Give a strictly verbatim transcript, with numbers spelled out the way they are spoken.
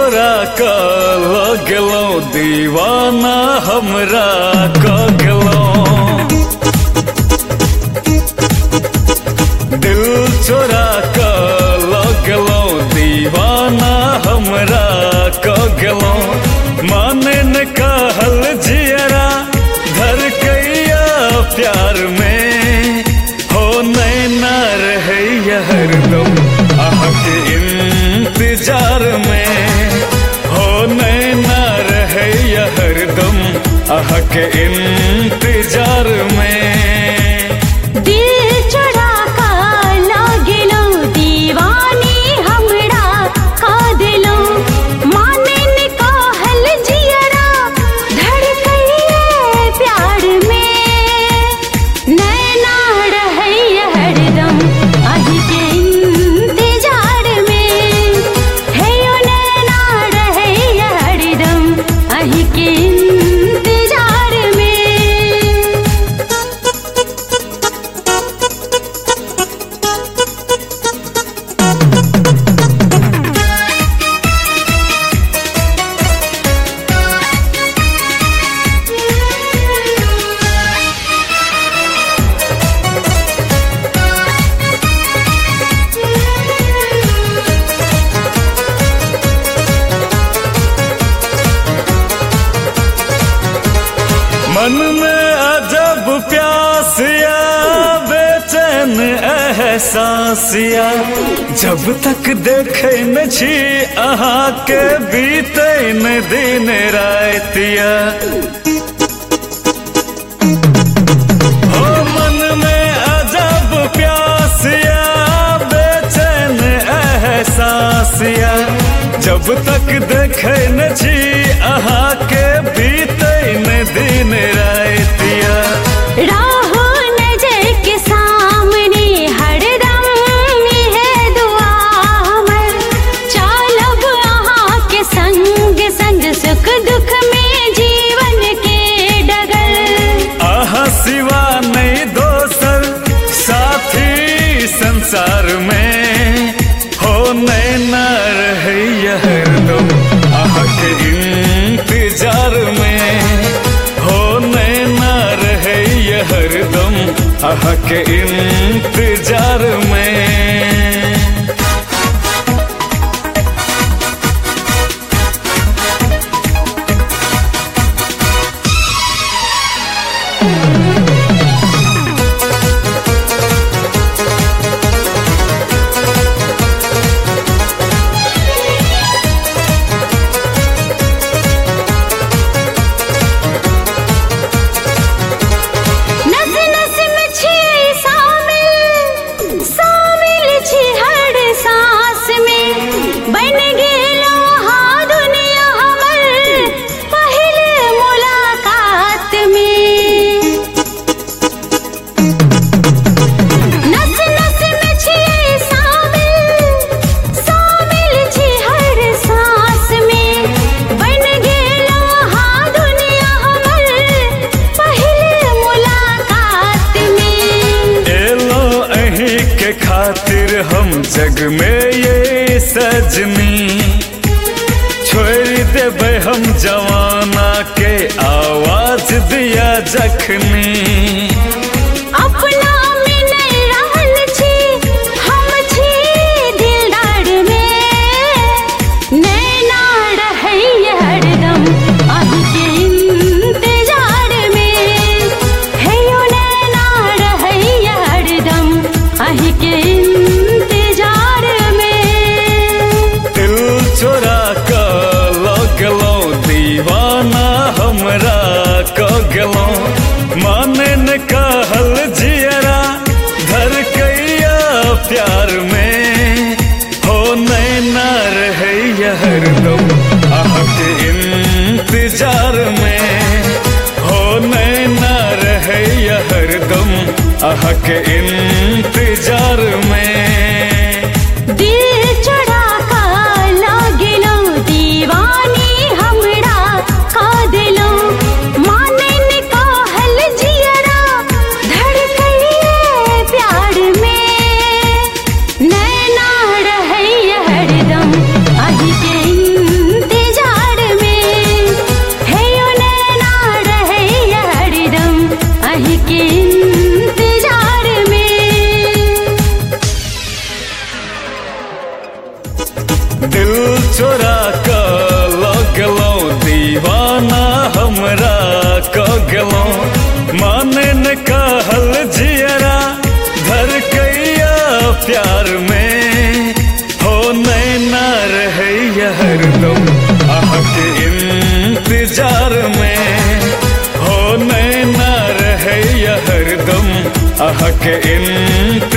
चोरा क लगलो दीवाना हमरा क गेलो। दिल चोरा क लगलो दीवाना हमरा क गेलो। माने न कहल जियरा धर कैया प्यार में हो नैना रहे हरदम आहके इंतजार में। हो नैना रहे हरदम आहके इंतजार में। मन में अजब प्यासिया बेचैन एहसासिया जब तक देखे न छी अहाँ के बीते न दिन रातिया। हो मन में अजब प्यासिया बेचैन एहसासिया जब तक देखे न छी अहाँ के बीते न दिन रातिया। राहो नजर के सामने हरदम है दुआ हमर। चालब अहाँ के संग संग सुख दुख में जीवन के डगर। आहा सिवा नहीं दोसर साथी संसार में हो नैना रहे हरदम आहके इंतजार में। हो नैना रहे हरदम आहके इंतजार में। खातिर हम जग में ये सजनी छोड़ देबे हम जवाना के आवाज दिया जखनी। अपना में नहीं रहल छी हम छी दिलदार में। नैना रहे हरदम आही के इंतजार में। हे यो नैना रहे हरदम आही के इंतजार में। दिल चोरा क लगलो दीवाना हमरा क गेलो। माने न कहल जियरा धर कैया प्यार में हो नैना रहे हरदम आहके इंतजार में। हो नैना रहे हरदम आहके इंतजार में। दिल चढ़ा का लागलो दीवानी हमरा का दिलो। माने न कहल जियरा धड़कइए प्यार में। नैना रहे हरदम आही के चोरा क लगलो दीवाना हमरा क गलो माने न कहल जियरा धर कैया प्यार में हो नैना रहे हरदम आह के इंतजार में हो नैना रहे हरदम आह के इंतजार